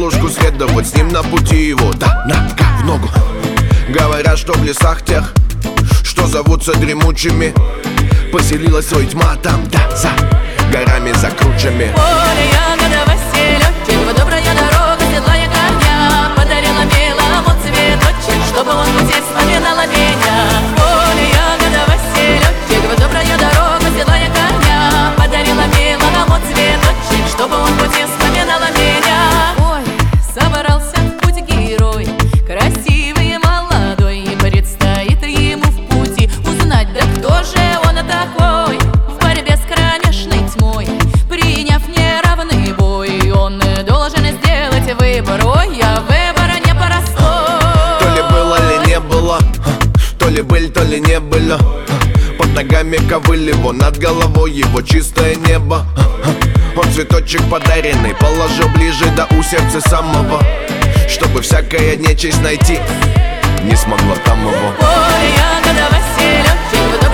девушку следовать с ним на пути его. Да, нога в ногу. Говорят, что в лесах тех, что зовутся дремучими, поселилась свой тьма там, да, за горами, за кручами. Поле, ягодовый селёдчик, добрая дорога, седлая коня, подарила белому цветочек, чтобы он в пути вспоминал меня. Поле, ягодовый селёдчик, добрая дорога, седлая коня, подарила белому цветочек, чтобы он в пути вспоминал меня. Ой, собрался в путь герой, красивый и молодой, и предстоит ему в пути узнать, да кто же он такой. В борьбе с кромешной тьмой, приняв неравный бой, он должен сделать выбор. Ой, а выбор непростой. То ли было, ли не было, то ли были, то ли не были. Под ногами ковыль его, над головой его чистое небо. Он цветочек подаренный положил ближе до у сердца самого, чтобы всякая нечисть найти не смогла там его. Поле, ягодовый селёдчик,